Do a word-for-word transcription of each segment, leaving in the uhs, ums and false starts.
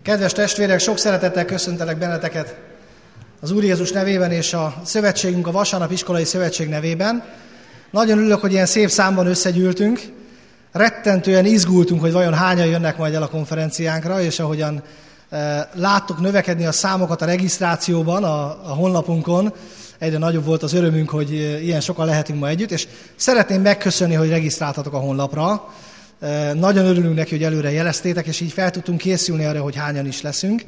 Kedves testvérek, sok szeretettel köszöntelek benneteket az Úr Jézus nevében és a szövetségünk, a Vasárnap Iskolai Szövetség nevében. Nagyon örülök, hogy ilyen szép számban összegyűltünk. Rettentően izgultunk, hogy vajon hányan jönnek majd el a konferenciánkra, és ahogyan e, láttuk növekedni a számokat a regisztrációban, a, a honlapunkon, egyre nagyobb volt az örömünk, hogy ilyen sokan lehetünk ma együtt, és szeretném megköszönni, hogy regisztráltatok a honlapra. E, nagyon örülünk neki, hogy előre jeleztétek, és így fel tudtunk készülni arra, hogy hányan is leszünk.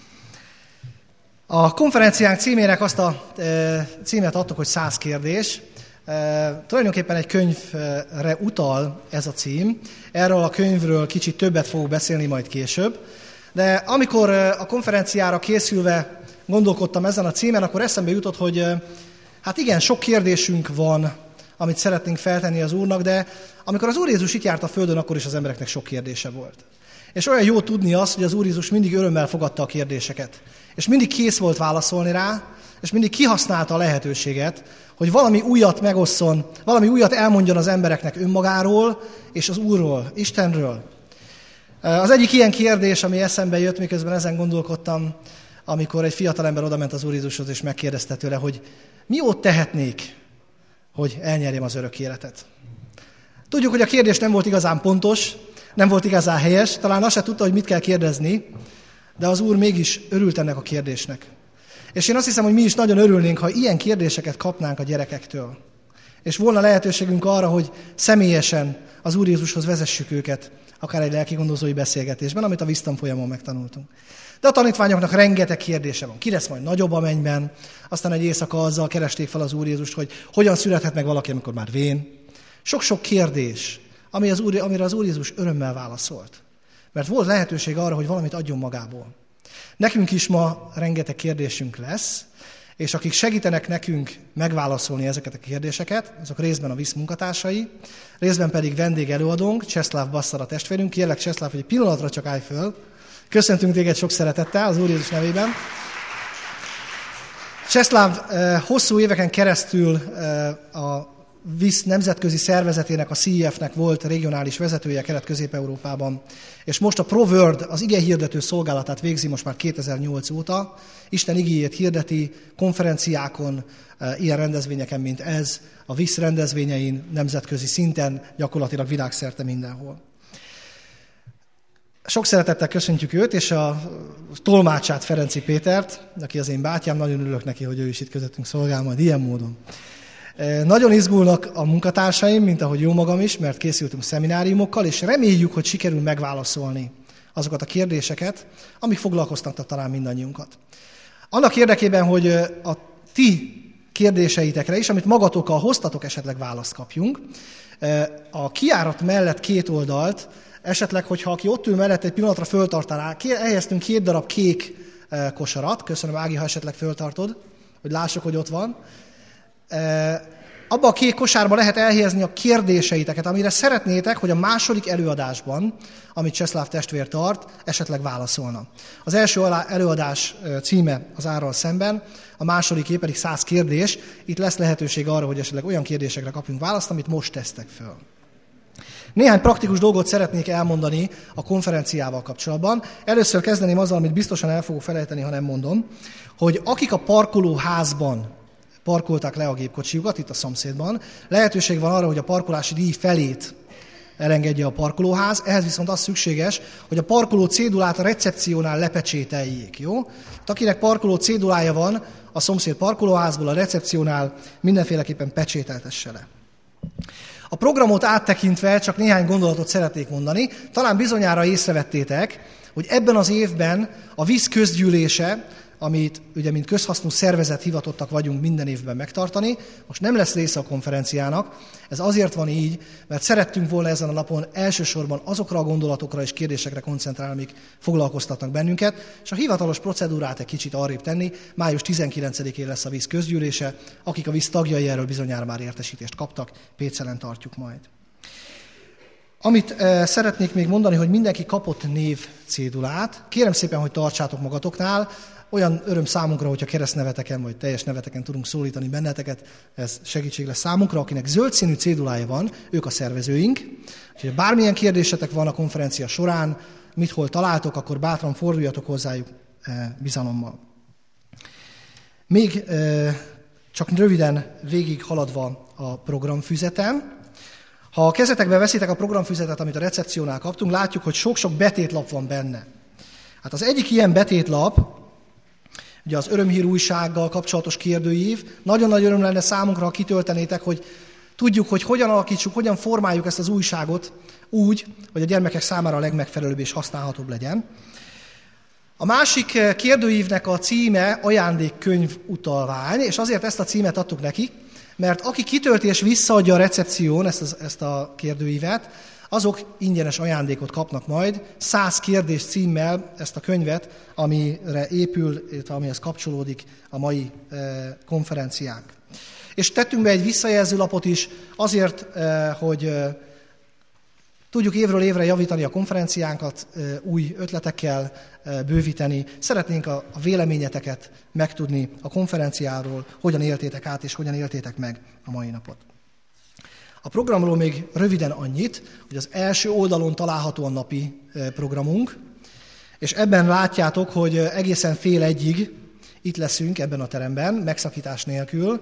A konferenciánk címének azt a e, címet adtuk, hogy száz kérdés. E, tulajdonképpen egy könyvre utal ez a cím. Erről a könyvről kicsit többet fogok beszélni majd később. De amikor a konferenciára készülve gondolkodtam ezen a címen, akkor eszembe jutott, hogy hát igen, sok kérdésünk van, amit szeretnénk feltenni az Úrnak, de amikor az Úr Jézus itt járt a földön, akkor is az embereknek sok kérdése volt. És olyan jó tudni azt, hogy az Úr Jézus mindig örömmel fogadta a kérdéseket. És mindig kész volt válaszolni rá, és mindig kihasználta a lehetőséget, hogy valami újat megosszon, valami újat elmondjon az embereknek önmagáról és az Úrról, Istenről. Az egyik ilyen kérdés, ami eszembe jött, miközben ezen gondolkodtam, amikor egy fiatalember odament az Úr Jézushoz, és megkérdezte tőle, hogy mi ott tehetnék, hogy elnyerjem az örök életet. Tudjuk, hogy a kérdés nem volt igazán pontos, nem volt igazán helyes, talán azt se tudta, hogy mit kell kérdezni, de az Úr mégis örült ennek a kérdésnek. És én azt hiszem, hogy mi is nagyon örülnénk, ha ilyen kérdéseket kapnánk a gyerekektől. És volna lehetőségünk arra, hogy személyesen az Úr Jézushoz vezessük őket, akár egy lelkigondozói beszélgetésben, amit a Wisdom folyamon megtanultunk. De a tanítványoknak rengeteg kérdése van. Ki lesz majd nagyobb a mennyben? Aztán egy éjszaka azzal keresték fel az Úr Jézust, hogy hogyan születhet meg valaki, amikor már vén. Sok-sok kérdés, ami az Úr, amire az Úr Jézus örömmel válaszolt. Mert volt lehetőség arra, hogy valamit adjon magából. Nekünk is ma rengeteg kérdésünk lesz, és akik segítenek nekünk megválaszolni ezeket a kérdéseket, azok részben a vé i es munkatársai, részben pedig vendég előadónk, Cseszláv Basszara testvérünk. Kérlek, Cseszláv, hogy egy pillanatra csak állj föl. Köszöntünk téged sok szeretettel az Úr Jézus nevében. Cseszláv hosszú éveken keresztül a vé i es nemzetközi szervezetének, a cé i ef-nek volt regionális vezetője Kelet-Közép-Európában, és most a ProWord, az igehirdető szolgálatát végzi most már kétezer-nyolc óta. Isten igéjét hirdeti konferenciákon, ilyen rendezvényeken, mint ez, a vé i es rendezvényein, nemzetközi szinten, gyakorlatilag világszerte mindenhol. Sok szeretettel köszöntjük őt, és a tolmácsát, Ferenci Pétert, aki az én bátyám, nagyon örülök neki, hogy ő is itt közöttünk szolgál majd ilyen módon. Nagyon izgulnak a munkatársaim, mint ahogy jó magam is, mert készültünk szemináriumokkal, és reméljük, hogy sikerül megválaszolni azokat a kérdéseket, amik foglalkoztatnak talán mindannyiunkat. Annak érdekében, hogy a ti kérdéseitekre is, amit magatokkal hoztatok, esetleg választ kapjunk, a kijárat mellett két oldalt, esetleg, hogyha aki ott ül mellett egy pillanatra föltartaná, elhelyeztünk két darab kék kosarat, köszönöm Ági, ha esetleg föltartod, hogy lássuk, hogy ott van. Abba a kék kosárba lehet elhelyezni a kérdéseiteket, amire szeretnétek, hogy a második előadásban, amit Cseszláv testvér tart, esetleg válaszolna. Az első előadás címe az Árral szemben, a másodiké pedig száz kérdés. Itt lesz lehetőség arra, hogy esetleg olyan kérdésekre kapjunk választ, amit most tesztek föl. Néhány praktikus dolgot szeretnék elmondani a konferenciával kapcsolatban. Először kezdeném azzal, amit biztosan el fogok felejteni, ha nem mondom, hogy akik a parkolóházban parkolták le a gépkocsiukat, itt a szomszédban, lehetőség van arra, hogy a parkolási díj felét elengedje a parkolóház, ehhez viszont az szükséges, hogy a parkoló cédulát a recepciónál lepecsételjék, jó? Tehát akinek parkoló cédulája van a szomszéd parkolóházból, a recepciónál mindenféleképpen pecsételtesse le. A programot áttekintve csak néhány gondolatot szeretnék mondani. Talán bizonyára észrevettétek, hogy ebben az évben a vé i es közgyűlése, amit ugye mint közhasznú szervezet hivatottak vagyunk minden évben megtartani, most nem lesz része a konferenciának. Ez azért van így, mert szerettünk volna ezen a napon elsősorban azokra a gondolatokra és kérdésekre koncentrálni, amik foglalkoztatnak bennünket, és a hivatalos procedúrát egy kicsit arrébb tenni. május tizenkilencedikén lesz a vé i es közgyűlése, akik a vé i es tagjai erről bizonyára már értesítést kaptak, Pécelen tartjuk majd. Amit e, szeretnék még mondani, hogy mindenki kapott név cédulát. Kérem szépen, hogy tartsátok magatoknál. Olyan öröm számunkra, hogyha keresztneveteken vagy teljes neveteken tudunk szólítani benneteket, ez segítség lesz számunkra. Akinek zöld színű cédulája van, ők a szervezőink. Úgyhogy bármilyen kérdésetek van a konferencia során, mit hol találtok, akkor bátran forduljatok hozzájuk bizalommal. Még csak röviden végig haladva a programfüzeten. Ha a kezetekbe veszitek a programfüzetet, amit a recepciónál kaptunk, látjuk, hogy sok-sok betétlap van benne. Hát az egyik ilyen betétlap, ugye az örömhír újsággal kapcsolatos kérdőív, nagyon nagy öröm lenne számunkra, ha kitöltenétek, hogy tudjuk, hogy hogyan alakítsuk, hogyan formáljuk ezt az újságot úgy, hogy a gyermekek számára a legmegfelelőbb és használhatóbb legyen. A másik kérdőívnek a címe ajándékkönyv utalvány, és azért ezt a címet adtuk nekik, mert aki kitölti és visszaadja a recepción ezt, az, ezt a kérdőívet, azok ingyenes ajándékot kapnak majd, száz kérdés címmel ezt a könyvet, amire épül, illetve amihez kapcsolódik a mai e, konferenciánk. És tettünk be egy visszajelző lapot is azért, e, hogy e, tudjuk évről évre javítani a konferenciánkat, e, új ötletekkel e, bővíteni. Szeretnénk a, a véleményeteket megtudni a konferenciáról, hogyan éltétek át és hogyan éltétek meg a mai napot. A programról még röviden annyit, hogy az első oldalon található a napi programunk, és ebben látjátok, hogy egészen fél egyig itt leszünk ebben a teremben, megszakítás nélkül.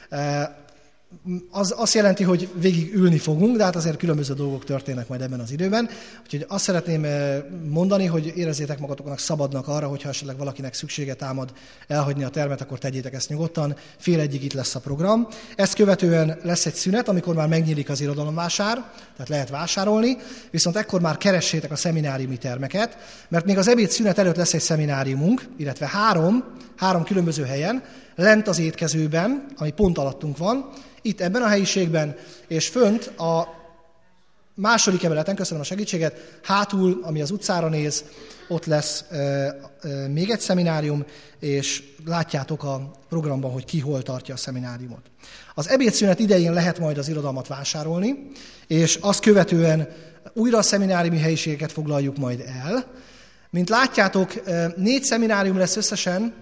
Az azt jelenti, hogy végig ülni fogunk, de hát azért különböző dolgok történnek majd ebben az időben. Úgyhogy azt szeretném mondani, hogy érezzétek magatoknak szabadnak arra, hogyha esetleg valakinek szüksége támad elhagyni a termet, akkor tegyétek ezt nyugodtan. Fél egyig itt lesz a program. Ezt követően lesz egy szünet, amikor már megnyílik az irodalomvásár, tehát lehet vásárolni, viszont ekkor már keressétek a szemináriumi termeket, mert még az ebéd szünet előtt lesz egy szemináriumunk, illetve három, három különböző helyen, lent az étkezőben, ami pont alattunk van, itt ebben a helyiségben, és fönt a második emeleten, köszönöm a segítséget, hátul, ami az utcára néz, ott lesz e, e, még egy szeminárium, és látjátok a programban, hogy ki hol tartja a szemináriumot. Az ebédszünet idején lehet majd az irodalmat vásárolni, és azt követően újra a szemináriumi helyiségeket foglaljuk majd el. Mint látjátok, négy szeminárium lesz összesen,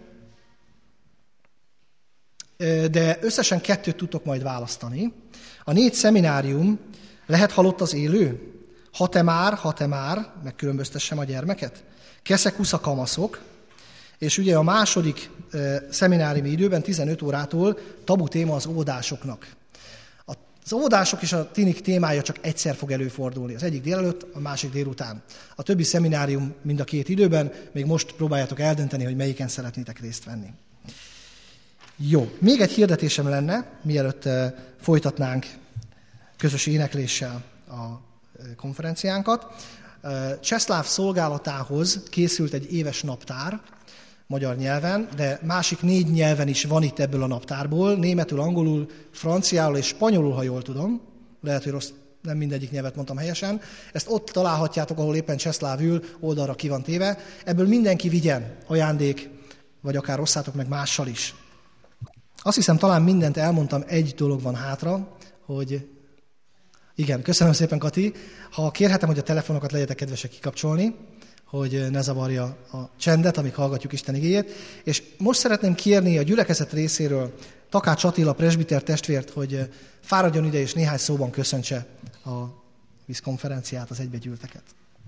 de összesen kettőt tudtok majd választani. A négy szeminárium lehet halott az élő, ha te már, ha te már, megkülönböztessem a gyermeket, keszekusz a kamaszok, és ugye a második e, szemináriumi időben tizenöt órától tabu téma az óvodásoknak. Az óvodások és a tinik témája csak egyszer fog előfordulni, az egyik délelőtt, a másik délután. A többi szeminárium mind a két időben, még most próbáljátok eldönteni, hogy melyiken szeretnétek részt venni. Jó, még egy hirdetésem lenne, mielőtt uh, folytatnánk közös énekléssel a uh, konferenciánkat. Uh, Cseszláv szolgálatához készült egy éves naptár magyar nyelven, de másik négy nyelven is van itt ebből a naptárból, németül, angolul, franciául és spanyolul, ha jól tudom. Lehet, hogy rossz, nem mindegyik nyelvet mondtam helyesen. Ezt ott találhatjátok, ahol éppen Cseszláv ül, oldalra ki van téve. Ebből mindenki vigyen ajándék, vagy akár osszátok meg mással is. Azt hiszem, talán mindent elmondtam, egy dolog van hátra, hogy igen, köszönöm szépen, Kati. Ha kérhetem, hogy a telefonokat legyetek kedvesek kikapcsolni, hogy ne zavarja a csendet, amíg hallgatjuk Isten igéjét. És most szeretném kérni a gyülekezet részéről Takács Attila presbiter testvért, hogy fáradjon ide és néhány szóban köszöntse a vízkonferenciát, az egybegyűlteket.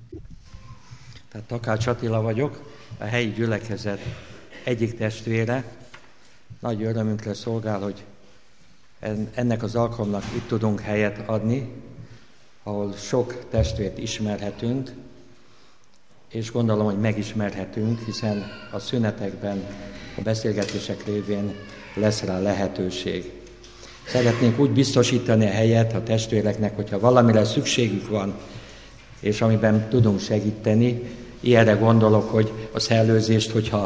Tehát Takács Attila vagyok, a helyi gyülekezet egyik testvére. Nagy örömünkre szolgál, hogy ennek az alkalomnak itt tudunk helyet adni, ahol sok testvért ismerhetünk, és gondolom, hogy megismerhetünk, hiszen a szünetekben, a beszélgetések révén lesz rá lehetőség. Szeretnénk úgy biztosítani a helyet a testvéreknek, hogyha valamire szükségük van, és amiben tudunk segíteni. Ilyenre gondolok, hogy a szellőzést, hogyha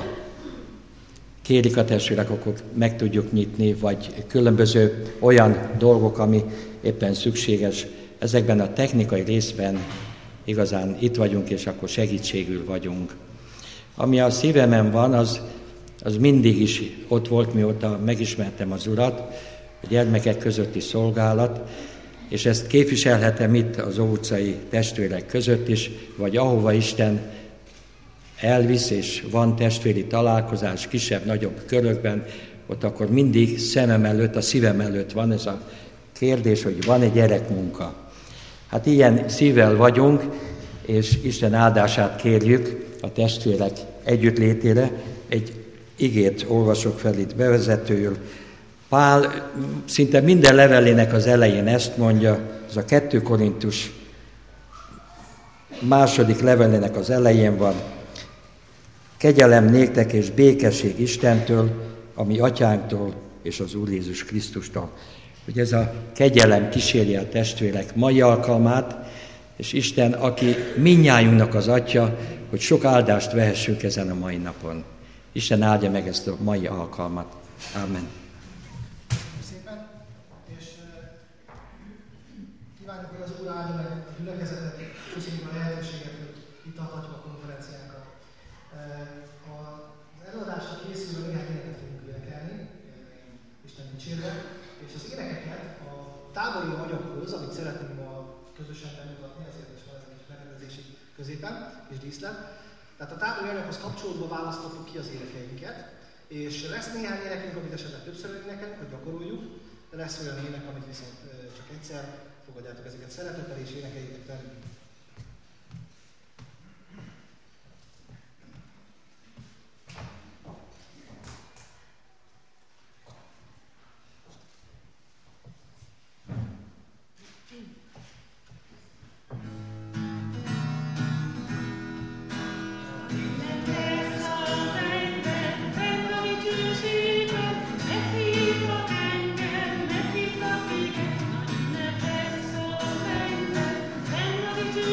kérik a testvérek, akkor meg tudjuk nyitni, vagy különböző olyan dolgok, ami éppen szükséges. Ezekben a technikai részben igazán itt vagyunk, és akkor segítségül vagyunk. Ami a szívemen van, az, az mindig is ott volt, mióta megismertem az Urat, a gyermekek közötti szolgálat, és ezt képviselhetem itt az óvucai testvérek között is, vagy ahova Isten elvisz, és van testvéri találkozás kisebb-nagyobb körökben, ott akkor mindig szemem előtt, a szívem előtt van ez a kérdés, hogy van egy gyerekmunka. Hát ilyen szívvel vagyunk, és Isten áldását kérjük a testvérek együttlétére. Egy igét olvasok fel itt bevezetőül. Pál szinte minden levelének az elején ezt mondja, ez a kettő Korintus második levelének az elején van: kegyelem néktek és békesség Istentől, a mi atyánktól és az Úr Jézus Krisztustól. Hogy ez a kegyelem kíséri a testvérek mai alkalmát, és Isten, aki mindnyájunknak az atya, hogy sok áldást vehessünk ezen a mai napon. Isten áldja meg ezt a mai alkalmat. Amen. Szépen, és kívánjuk, hogy az Úr áldja meg a gyülekezetet, köszönjük a lehetőséget, hogy itt adhatjuk a konferenciánkat. Az előadásra készülő néhány éneket fogunk énekelni, Isten dicsérve, és az énekeket a tábori anyaghoz, amit szeretnénk ma közösen bemutatni, azért is van ez a kis megrendezési középen, kis díszlet. Tehát a tábori anyaghoz kapcsolódva választottuk ki az énekeinket, és lesz néhány énekünk, amit esetleg többször énekelünk, hogy gyakoroljuk, de lesz olyan ének, amit viszont csak egyszer, fogadjátok ezeket szeretettel, és énekeljétek velünk. Thank you.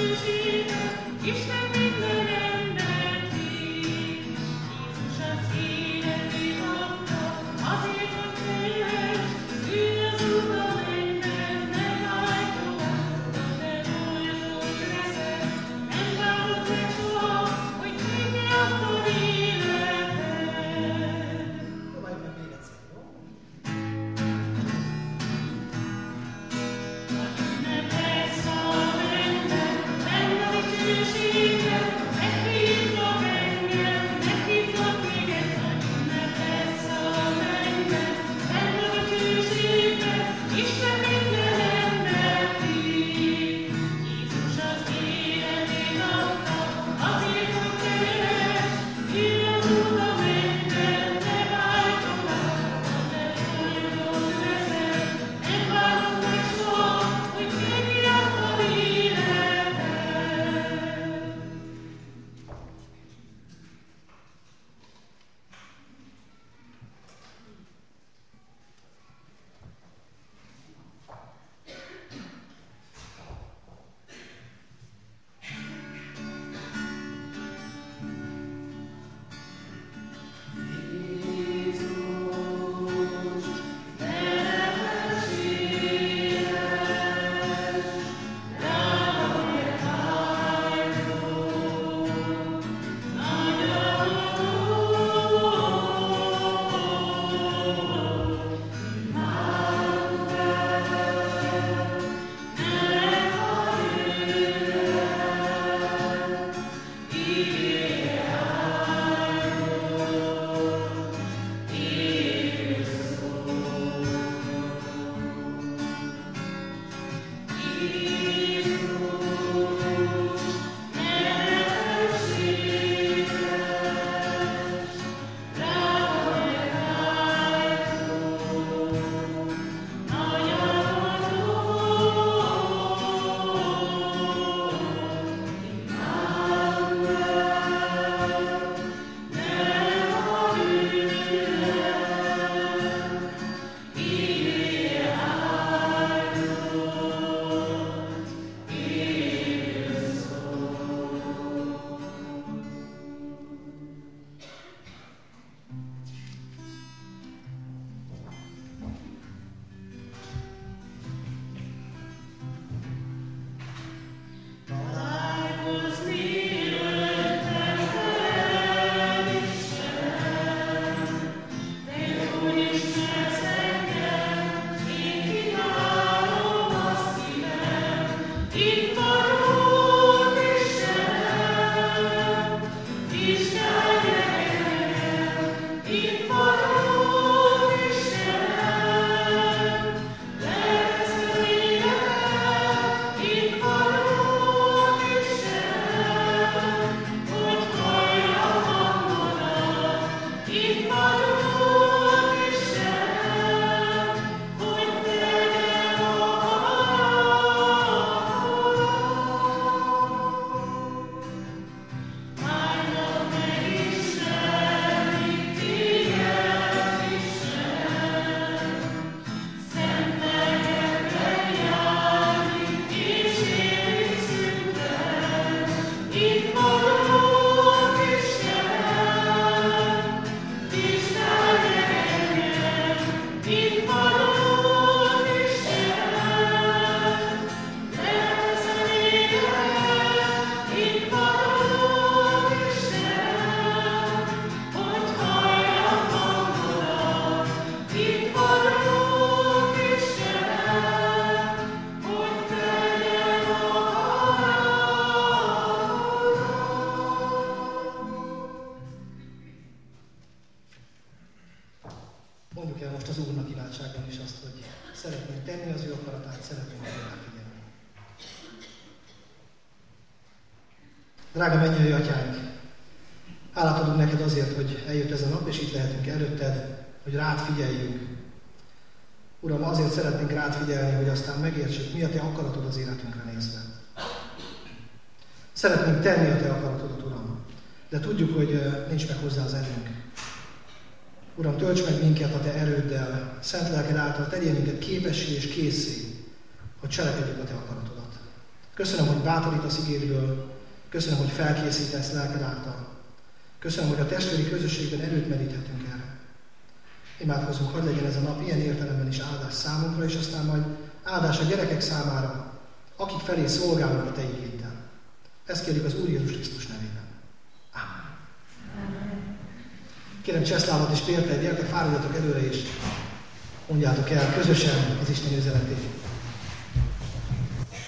Mondjuk el most az Úrnak imádságban is azt, hogy szeretnénk tenni az ő akaratát, szeretnénk figyelni. Drága mennyei atyánk, hálát adunk neked azért, hogy eljött ez a nap, és itt lehetünk előtted, hogy rád figyeljünk. Uram, azért szeretnénk rád figyelni, hogy aztán megértsük, mi a te akaratod az életünkre nézve. Szeretnénk tenni a te akaratodat, Uram, de tudjuk, hogy nincs meg hozzá az erőnk. Uram, tölts meg minket a te erőddel, szent lelked által tegyél minket képessé és készé, hogy cselekedjük a te akaratodat. Köszönöm, hogy bátorítasz igédből, köszönöm, hogy felkészítesz lelked által. Köszönöm, hogy a testvéri közösségben erőt meríthetünk erre. Imádkozunk, hogy legyen ez a nap ilyen értelemben is áldás számunkra, és aztán majd áldás a gyerekek számára, akik felé szolgálnak a te igéddel. Ezt kérjük az Úr Jézus Krisztus nevében. Ámen. Kérem Cseszlávot és Péter, gyertek, fáradjatok előre, és mondjátok el közösen az Isten üzenetét.